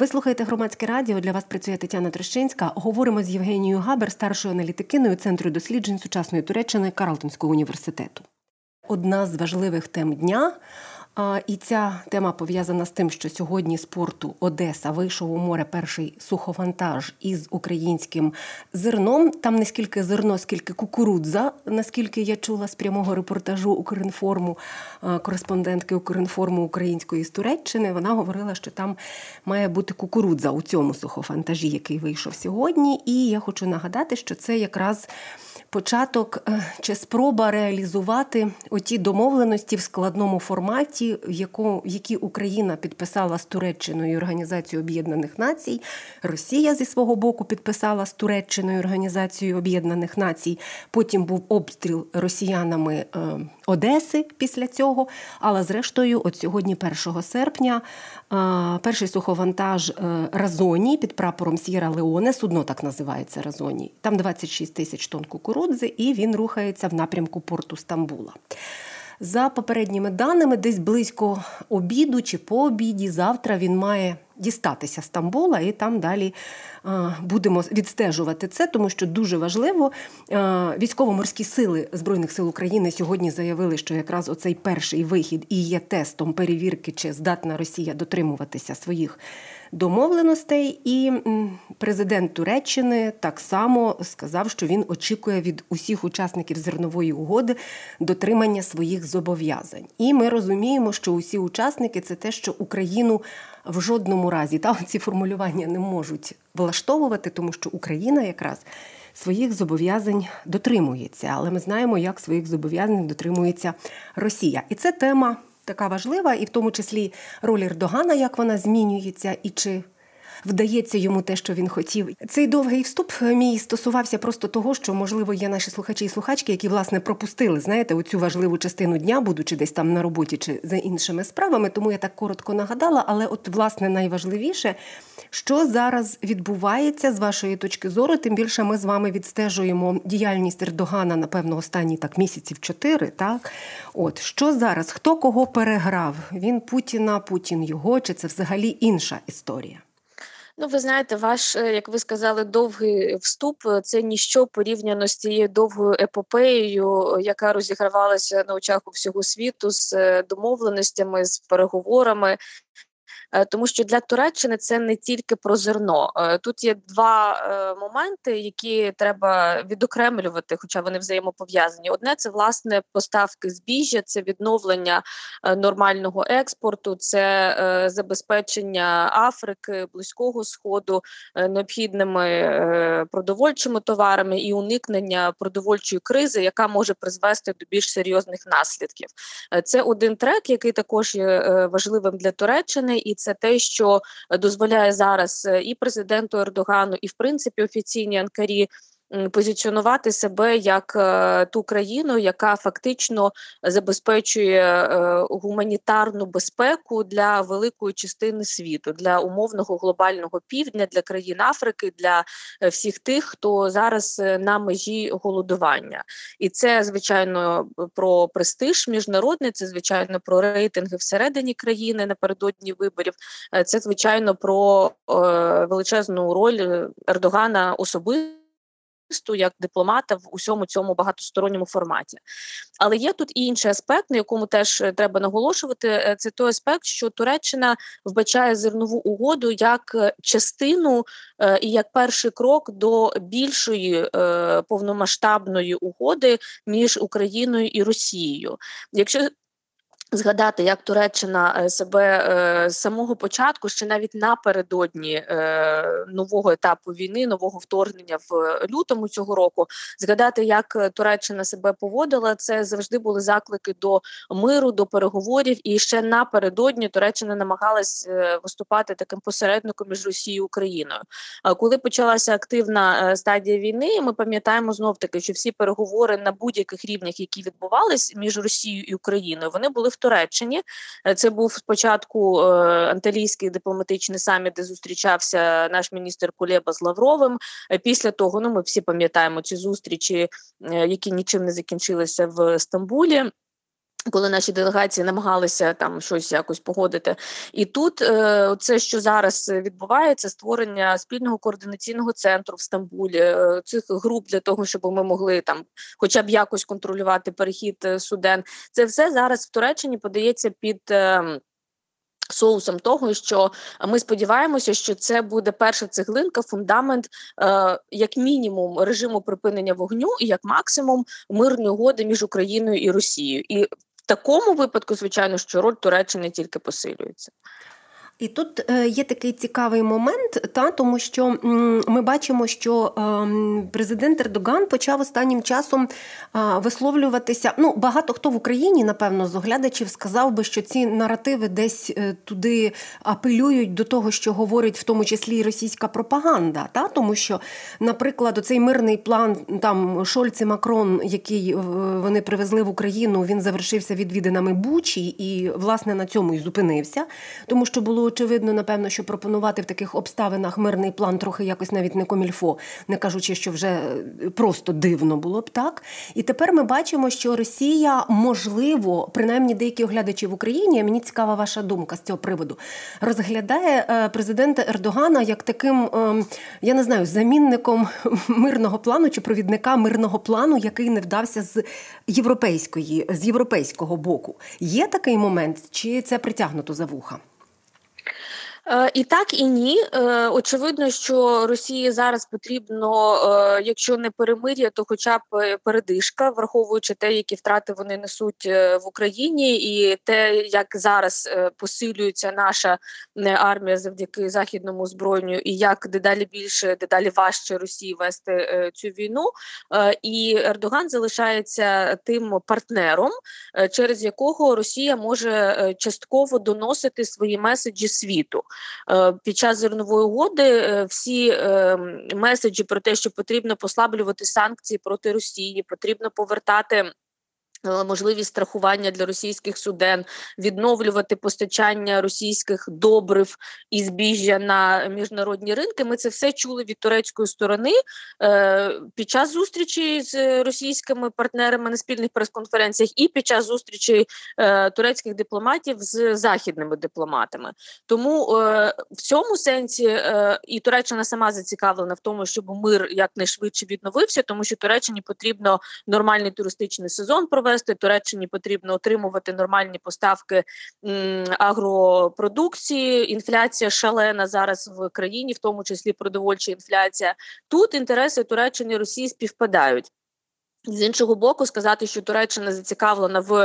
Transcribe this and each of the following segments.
Ви слухаєте «Громадське радіо», для вас працює Тетяна Трощинська. Говоримо з Євгенією Габер, старшою аналітикиною Центру досліджень сучасної Туреччини Карлтонського університету. Одна з важливих тем дня, і ця тема пов'язана з тим, що сьогодні з порту Одеса вийшов у море перший суховантаж із українським зерном. Там не скільки зерно, скільки кукурудза, наскільки я чула з прямого репортажу Укрінформу, кореспондентки Укрінформу української з Туреччини. Вона говорила, що там має бути кукурудза у цьому суховантажі, який вийшов сьогодні. І я хочу нагадати, що це якраз початок чи спроба реалізувати оті домовленості в складному форматі, які Україна підписала з Туреччиною і Організацією Об'єднаних Націй. Росія зі свого боку підписала з Туреччиною і Організацією Об'єднаних Націй. Потім був обстріл росіянами Одеси після цього. Але зрештою, от сьогодні, 1 серпня, перший суховантаж Разоні під прапором С'єра-Леоне, судно так називається Разоні, там 26 тисяч тонн кукурудзи, і він рухається в напрямку порту Стамбула. За попередніми даними, десь близько обіду чи по обіді завтра він має дістатися Стамбула, і там далі будемо відстежувати це, тому що дуже важливо. Військово-морські сили Збройних сил України сьогодні заявили, що якраз оцей перший вихід і є тестом перевірки, чи здатна Росія дотримуватися своїх домовленостей. І президент Туреччини так само сказав, що він очікує від усіх учасників зернової угоди дотримання своїх зобов'язань. І ми розуміємо, що усі учасники – це те, що Україну в жодному разі, ці формулювання не можуть влаштовувати, тому що Україна якраз своїх зобов'язань дотримується. Але ми знаємо, як своїх зобов'язань дотримується Росія. І це тема така важлива, і в тому числі роль Ердогана, як вона змінюється, і чи вдається йому те, що він хотів. Цей довгий вступ мій стосувався просто того, що, можливо, є наші слухачі і слухачки, які, власне, пропустили, знаєте, оцю важливу частину дня, будучи десь там на роботі чи за іншими справами, тому я так коротко нагадала, але от, власне, найважливіше, що зараз відбувається з вашої точки зору, тим більше ми з вами відстежуємо діяльність Ердогана, напевно, останні місяців 4, так? От, що зараз? Хто кого переграв? Він Путіна, Путін його, чи це взагалі інша історія? Ви знаєте, ваш, як ви сказали, довгий вступ – це ніщо порівняно з цією довгою епопеєю, яка розігравалася на очах у всього світу з домовленостями, з переговорами. Тому що для Туреччини це не тільки про зерно. Тут є два моменти, які треба відокремлювати, хоча вони взаємопов'язані. Одне – це, власне, поставки збіжжя, це відновлення нормального експорту, це забезпечення Африки, Близького Сходу необхідними продовольчими товарами і уникнення продовольчої кризи, яка може призвести до більш серйозних наслідків. Це один трек, який також є важливим для Туреччини, і це те, що дозволяє зараз і президенту Ердогану, і, в принципі, офіційній Анкарі позиціонувати себе як ту країну, яка фактично забезпечує гуманітарну безпеку для великої частини світу, для умовного глобального півдня, для країн Африки, для всіх тих, хто зараз на межі голодування. І це, звичайно, про престиж міжнародний, це, звичайно, про рейтинги всередині країни напередодні виборів, це, звичайно, про величезну роль Ердогана особисто, як дипломата в усьому цьому багатосторонньому форматі. Але є тут і інший аспект, на якому теж треба наголошувати, це той аспект, що Туреччина вбачає зернову угоду як частину і як перший крок до більшої повномасштабної угоди між Україною і Росією. Якщо згадати, як Туреччина себе з самого початку, ще навіть напередодні нового етапу війни, нового вторгнення в лютому цього року, згадати, як Туреччина себе поводила, це завжди були заклики до миру, до переговорів, і ще напередодні Туреччина намагалась виступати таким посередником між Росією і Україною. Коли почалася активна стадія війни, ми пам'ятаємо знов-таки, що всі переговори на будь-яких рівнях, які відбувались між Росією і Україною, вони були в Туреччині. Це був спочатку анталійський дипломатичний саміт, де зустрічався наш міністр Кулеба з Лавровим. Після того, ми всі пам'ятаємо ці зустрічі, які нічим не закінчилися в Стамбулі. коли наші делегації намагалися там щось якось погодити. І тут це, що зараз відбувається, створення спільного координаційного центру в Стамбулі, цих груп для того, щоб ми могли там хоча б якось контролювати перехід суден. Це все зараз в Туреччині подається під соусом того, що ми сподіваємося, що це буде перша цеглинка, фундамент, як мінімум, режиму припинення вогню і як максимум мирної угоди між Україною і Росією. І в такому випадку, звичайно, що роль Туреччини тільки посилюється. І тут є такий цікавий момент, тому що ми бачимо, що президент Ердоган почав останнім часом висловлюватися. Багато хто в Україні, напевно, з оглядачів сказав би, що ці наративи десь туди апелюють до того, що говорить в тому числі і російська пропаганда. Тому що, наприклад, оцей мирний план там Шольц і Макрон, який вони привезли в Україну, він завершився відвідинами Бучі і, власне, на цьому і зупинився, тому що було очевидно, напевно, що пропонувати в таких обставинах мирний план трохи якось навіть не комільфо, не кажучи, що вже просто дивно було б так. І тепер ми бачимо, що Росія, можливо, принаймні деякі оглядачі в Україні, а мені цікава ваша думка з цього приводу, розглядає президента Ердогана як таким, я не знаю, замінником мирного плану чи провідника мирного плану, який не вдався з європейського боку. Є такий момент, чи це притягнуто за вуха? І так, і ні. Очевидно, що Росії зараз потрібно, якщо не перемир'я, то хоча б передишка, враховуючи те, які втрати вони несуть в Україні, і те, як зараз посилюється наша армія завдяки західному озброєнню, і як дедалі більше, дедалі важче Росії вести цю війну. І Ердоган залишається тим партнером, через якого Росія може частково доносити свої меседжі світу. Під час зернової угоди всі меседжі про те, що потрібно послаблювати санкції проти Росії, потрібно повертати можливість страхування для російських суден, відновлювати постачання російських добрив і збіжжя на міжнародні ринки. Ми це все чули від турецької сторони під час зустрічі з російськими партнерами на спільних прес-конференціях і під час зустрічі турецьких дипломатів з західними дипломатами. Тому в цьому сенсі і Туреччина сама зацікавлена в тому, щоб мир якнайшвидше відновився, тому що Туреччині потрібно нормальний туристичний сезон провести, Туреччині потрібно отримувати нормальні поставки агропродукції, інфляція шалена зараз в країні, в тому числі продовольча інфляція. Тут інтереси Туреччини і Росії співпадають. З іншого боку, сказати, що Туреччина зацікавлена в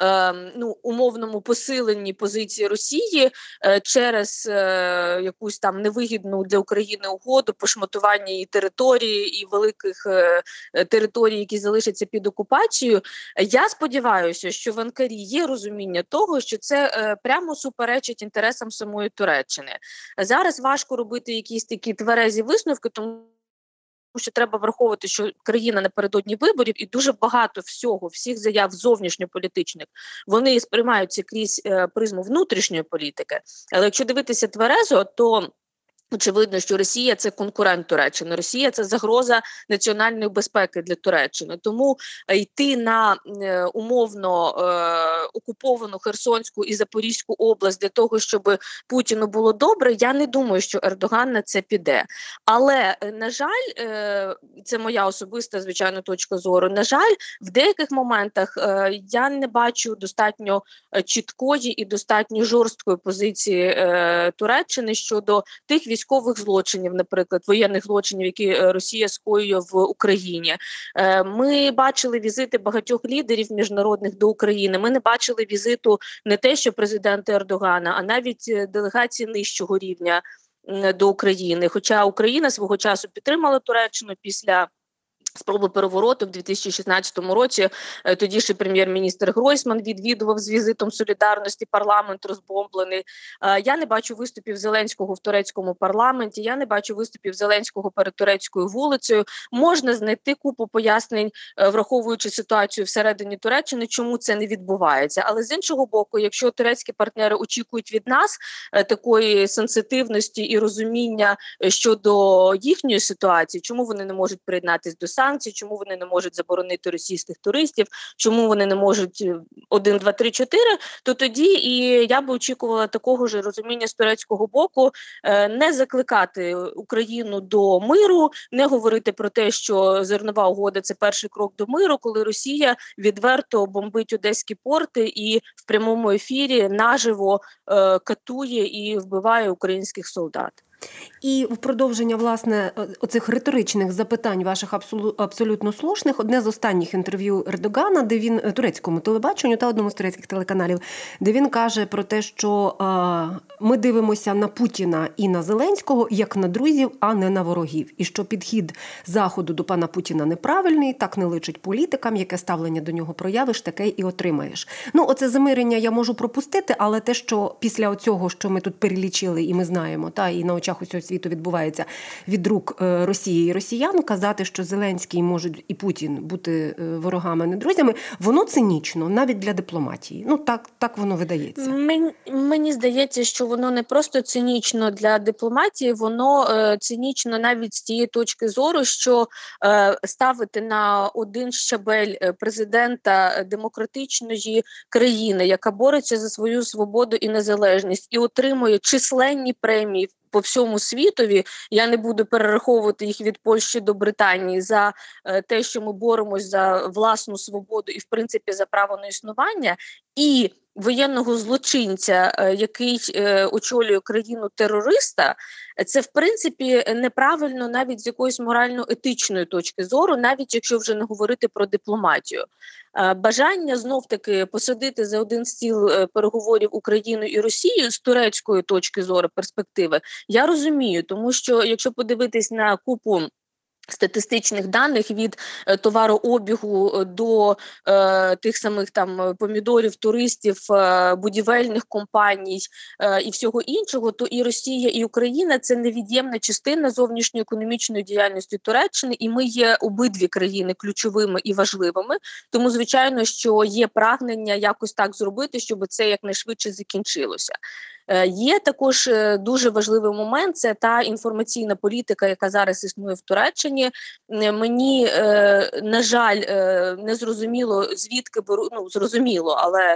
умовному посиленні позиції Росії через якусь там невигідну для України угоду, пошматування її території і великих територій, які залишаться під окупацією. Я сподіваюся, що в Анкарі є розуміння того, що це прямо суперечить інтересам самої Туреччини. Зараз важко робити якісь такі тверезі висновки, тому що треба враховувати, що країна напередодні виборів і дуже багато всіх заяв зовнішньополітичних, вони сприймаються крізь призму внутрішньої політики. Але якщо дивитися тверезо, то очевидно, що Росія – це конкурент Туреччини, Росія – це загроза національної безпеки для Туреччини. Тому йти на умовно окуповану Херсонську і Запорізьку область для того, щоб Путіну було добре, я не думаю, що Ердоган на це піде. Але, на жаль, це моя особиста, звичайно, точка зору, на жаль, в деяких моментах я не бачу достатньо чіткої і достатньо жорсткої позиції Туреччини щодо тих військових злочинів, наприклад, воєнних злочинів, які Росія скоює в Україні. Ми бачили візити багатьох лідерів міжнародних до України. Ми не бачили візиту не те, що президента Ердогана, а навіть делегації нижчого рівня до України. Хоча Україна свого часу підтримала Туреччину після спроби перевороту в 2016 році. Тоді ще прем'єр-міністр Гройсман відвідував з візитом солідарності парламент розбомблений. Я не бачу виступів Зеленського в турецькому парламенті, я не бачу виступів Зеленського перед турецькою вулицею. Можна знайти купу пояснень, враховуючи ситуацію всередині Туреччини, чому це не відбувається. Але з іншого боку, якщо турецькі партнери очікують від нас такої сенситивності і розуміння щодо їхньої ситуації, чому вони не можуть приєднатися до санкцій, чому вони не можуть заборонити російських туристів, чому вони не можуть 1, 2, 3, 4, то тоді і я би очікувала такого ж розуміння з турецького боку, не закликати Україну до миру, не говорити про те, що зернова угода – це перший крок до миру, коли Росія відверто бомбить одеські порти і в прямому ефірі наживо катує і вбиває українських солдат. І в продовження, власне, оцих риторичних запитань ваших абсолютно слушних, одне з останніх інтерв'ю Ердогана, де він турецькому телебаченню та одному з турецьких телеканалів, де він каже про те, що ми дивимося на Путіна і на Зеленського як на друзів, а не на ворогів. І що підхід Заходу до пана Путіна неправильний, так не личить політикам, яке ставлення до нього проявиш, таке і отримаєш. Ну, оце замирення я можу пропустити, але те, що після оцього, що ми тут перелічили і ми знаємо, та і на очах усього світу відбувається від рук Росії і росіян, казати, що Зеленський можуть і Путін бути ворогами, а не друзями, воно цинічно, навіть для дипломатії. Ну, так воно видається. Мені здається, що воно не просто цинічно для дипломатії, воно цинічно навіть з тієї точки зору, що ставити на один щабель президента демократичної країни, яка бореться за свою свободу і незалежність, і отримує численні премії по всьому світові, я не буду перераховувати їх від Польщі до Британії, за те, що ми боремось за власну свободу і, в принципі, за право на існування, і воєнного злочинця, який очолює країну-терориста, це, в принципі, неправильно навіть з якоїсь морально-етичної точки зору, навіть якщо вже не говорити про дипломатію. Бажання знов-таки посадити за один стіл переговорів Україну і Росію з турецької точки зору перспективи, я розумію, тому що якщо подивитись на купу статистичних даних від товарообігу до тих самих там помідорів, туристів, будівельних компаній і всього іншого, то і Росія, і Україна – це невід'ємна частина зовнішньої економічної діяльності Туреччини, і ми є обидві країни ключовими і важливими, тому, звичайно, що є прагнення якось так зробити, щоб це якнайшвидше закінчилося. Є також дуже важливий момент – це та інформаційна політика, яка зараз існує в Туреччині. Мені, на жаль, не зрозуміло, звідки зрозуміло, але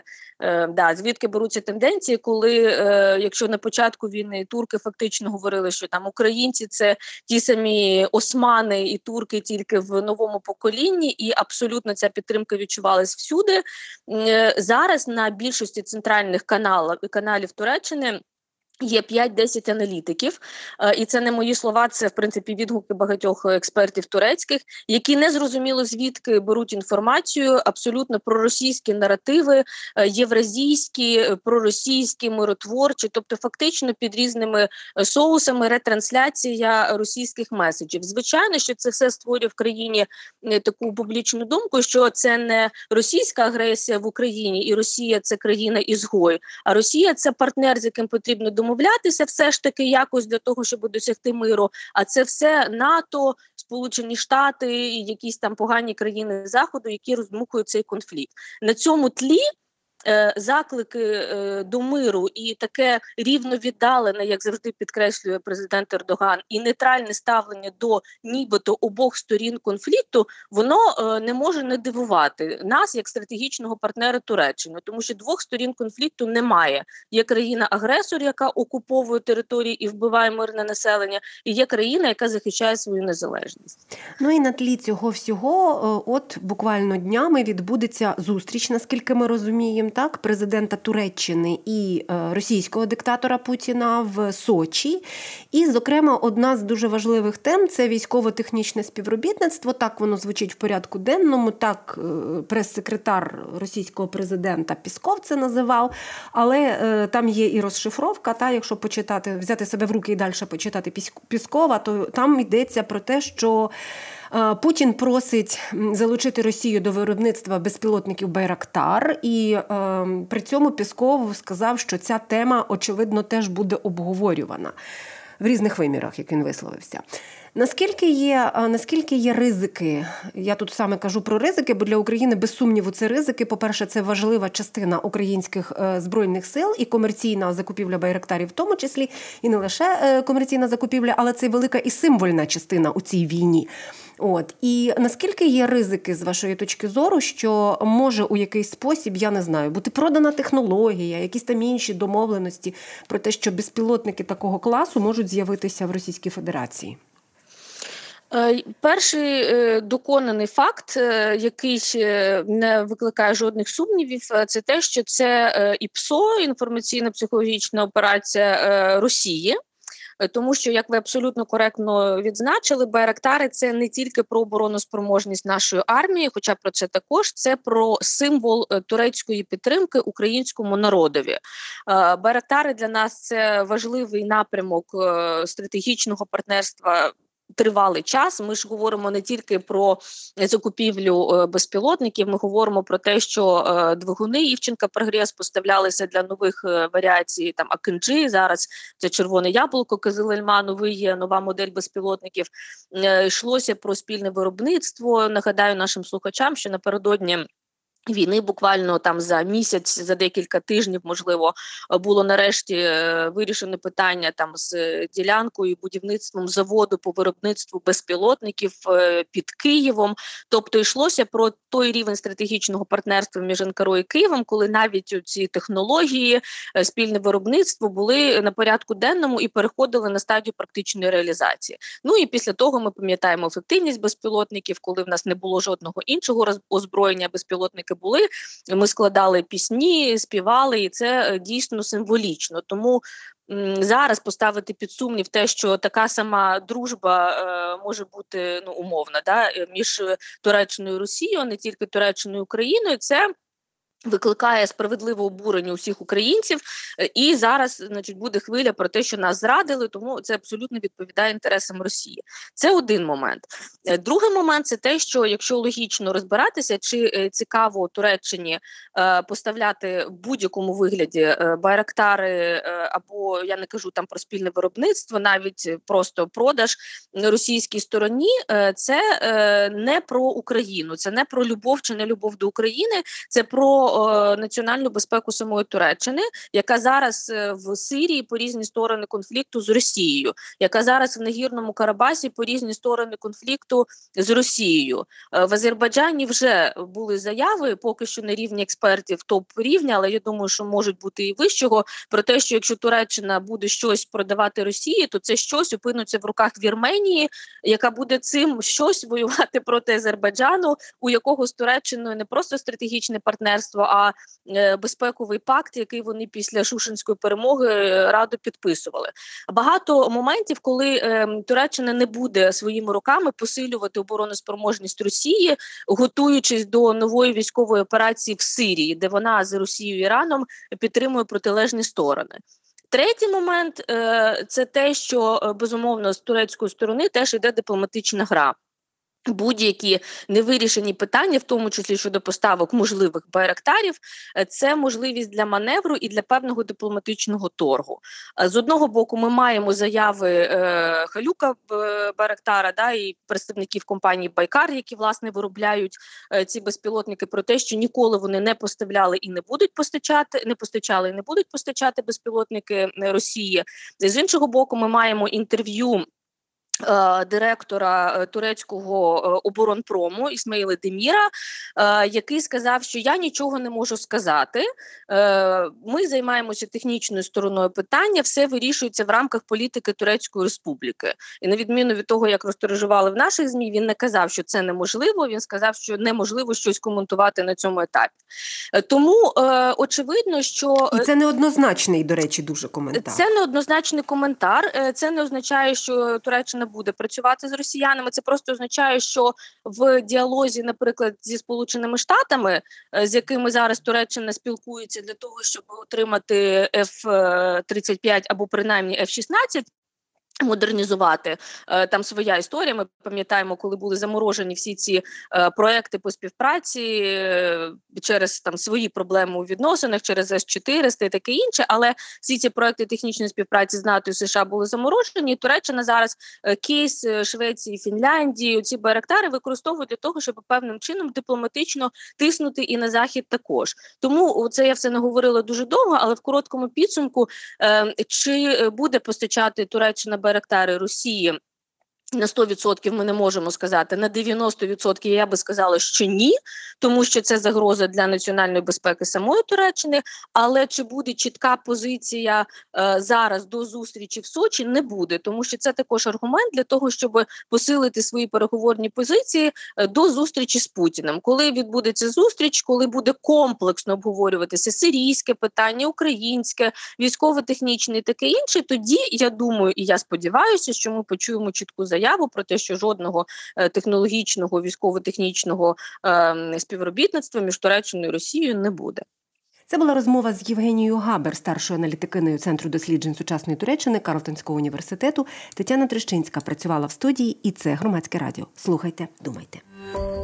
звідки беруться тенденції, коли, якщо на початку війни турки фактично говорили, що там українці – це ті самі османи і турки тільки в новому поколінні, і абсолютно ця підтримка відчувалась всюди. Зараз на більшості центральних каналів Туреччини є 5-10 аналітиків, і це не мої слова, це, в принципі, відгуки багатьох експертів турецьких, які незрозуміло звідки беруть інформацію, абсолютно проросійські наративи, євразійські, проросійські, миротворчі, тобто фактично під різними соусами ретрансляція російських меседжів. Звичайно, що це все створює в країні таку публічну думку, що це не російська агресія в Україні, і Росія – це країна-ізгой, а Росія – це партнер, з яким потрібно домовлятися все ж таки якось для того, щоб досягти миру, а це все НАТО, Сполучені Штати і якісь там погані країни Заходу, які роздмухують цей конфлікт. На цьому тлі заклики до миру і таке рівновіддалене, як завжди підкреслює президент Ердоган, і нейтральне ставлення до нібито обох сторін конфлікту, воно не може не дивувати нас як стратегічного партнера Туреччини, тому що двох сторін конфлікту немає. Є країна-агресор, яка окуповує території і вбиває мирне населення, і є країна, яка захищає свою незалежність. Ну і на тлі цього всього, от буквально днями відбудеться зустріч, наскільки ми розуміємо, так, президента Туреччини і російського диктатора Путіна в Сочі. І, зокрема, одна з дуже важливих тем – це військово-технічне співробітництво. Так воно звучить в порядку денному, так прес-секретар російського президента Пісков це називав. Але там є і розшифровка, та, якщо почитати, взяти себе в руки і далі почитати Піскова, то там йдеться про те, що Путін просить залучити Росію до виробництва безпілотників «Байрактар», і при цьому Пісков сказав, що ця тема, очевидно, теж буде обговорювана в різних вимірах, як він висловився. Наскільки є ризики? Я тут саме кажу про ризики, бо для України, без сумніву, це ризики. По-перше, це важлива частина українських збройних сил і комерційна закупівля «Байрактарів» в тому числі, і не лише комерційна закупівля, але це велика і символьна частина у цій війні. От. І наскільки є ризики, з вашої точки зору, що може у якийсь спосіб, я не знаю, бути продана технологія, якісь там інші домовленості про те, що безпілотники такого класу можуть з'явитися в Російській Федерації? Перший доконаний факт, який не викликає жодних сумнівів, це те, що це ІПСО, інформаційно-психологічна операція Росії. Тому що, як ви абсолютно коректно відзначили, байрактари – це не тільки про обороноспроможність нашої армії, хоча про це також, це про символ турецької підтримки українському народові. Байрактари для нас – це важливий напрямок стратегічного партнерства тривалий час. Ми ж говоримо не тільки про закупівлю безпілотників, ми говоримо про те, що двигуни Івченка Прогрес поставлялися для нових варіацій, там Акинджі, зараз це червоне яблуко, Кизилельма, новий, нова модель безпілотників. Йшлося про спільне виробництво. Нагадаю нашим слухачам, що напередодні війни буквально там за місяць, за декілька тижнів, можливо, було нарешті вирішено питання там з ділянкою, будівництвом заводу по виробництву безпілотників під Києвом. Тобто йшлося про той рівень стратегічного партнерства між НКРО і Києвом, коли навіть ці технології, спільне виробництво були на порядку денному і переходили на стадію практичної реалізації. Ну і після того ми пам'ятаємо ефективність безпілотників, коли в нас не було жодного іншого озброєння, безпілотники були, ми складали пісні, співали, і це дійсно символічно. Тому зараз поставити під сумнів те, що така сама дружба може бути умовна, між Туреччиною і Росією, а не тільки Туреччиною і Україною, це викликає справедливе обурення усіх українців, і зараз, буде хвиля про те, що нас зрадили, тому це абсолютно відповідає інтересам Росії. Це один момент. Другий момент – це те, що якщо логічно розбиратися, чи цікаво Туреччині поставляти в будь-якому вигляді байрактари, або, я не кажу там про спільне виробництво, навіть просто продаж російській стороні, це не про Україну, це не про любов чи не любов до України, це про національну безпеку самої Туреччини, яка зараз в Сирії по різні сторони конфлікту з Росією, яка зараз в Нагірному Карабасі по різні сторони конфлікту з Росією. В Азербайджані вже були заяви, поки що на рівні експертів топ-рівня, але я думаю, що можуть бути і вищого, про те, що якщо Туреччина буде щось продавати Росії, то це щось опиниться в руках Вірменії, яка буде цим щось воювати проти Азербайджану, у якого з Туреччиною не просто стратегічне партнерство, а безпековий пакт, який вони після Шушинської перемоги радо підписували. Багато моментів, коли Туреччина не буде своїми руками посилювати обороноспроможність Росії, готуючись до нової військової операції в Сирії, де вона з Росією і Іраном підтримує протилежні сторони. Третій момент – це те, що, безумовно, з турецької сторони теж йде дипломатична гра. Будь-які невирішені питання, в тому числі щодо поставок можливих байрактарів, це можливість для маневру і для певного дипломатичного торгу. З одного боку, ми маємо заяви Халюка Байрактара, і представників компанії Байкар, які, власне, виробляють ці безпілотники, про те, що ніколи вони не поставляли і не будуть постачати, не постачали і не будуть постачати безпілотники Росії. З іншого боку, ми маємо інтерв'ю директора турецького оборонпрому Ісмаїла Деміра, який сказав, що я нічого не можу сказати, ми займаємося технічною стороною питання, все вирішується в рамках політики Турецької Республіки. І на відміну від того, як розтиражували в наших ЗМІ, він не казав, що це неможливо, він сказав, що неможливо щось коментувати на цьому етапі. Тому очевидно, що... І це неоднозначний, до речі, дуже коментар. Це неоднозначний коментар, це не означає, що Туреччина буде працювати з росіянами, це просто означає, що в діалозі, наприклад, зі Сполученими Штатами, з якими зараз Туреччина спілкується для того, щоб отримати F-35 або принаймні F-16, модернізувати. Там своя історія. Ми пам'ятаємо, коли були заморожені всі ці проекти по співпраці через там свої проблеми у відносинах, через С-400 і таке інше, але всі ці проекти технічної співпраці з НАТО і США були заморожені, і Туреччина зараз кейс Швеції, Фінляндії, ці байрактари використовують для того, щоб певним чином дипломатично тиснути і на Захід також. Тому це я все не говорила дуже довго, але в короткому підсумку, чи буде постачати Туреччина байрактари Росії На 100% ми не можемо сказати, на 90% я би сказала, що ні, тому що це загроза для національної безпеки самої Туреччини, але чи буде чітка позиція зараз до зустрічі в Сочі, не буде, тому що це також аргумент для того, щоб посилити свої переговорні позиції до зустрічі з Путіним. Коли відбудеться зустріч, коли буде комплексно обговорюватися сирійське питання, українське, військово-технічне і таке інше, тоді, я думаю, і я сподіваюся, що ми почуємо чітку заяву про те, що жодного технологічного, військово-технічного співробітництва між Туреччиною і Росією не буде. Це була розмова з Євгенією Габер, старшою аналітикиною Центру досліджень сучасної Туреччини Карлтонського університету. Тетяна Трещинська працювала в студії, і це Громадське радіо. Слухайте, думайте.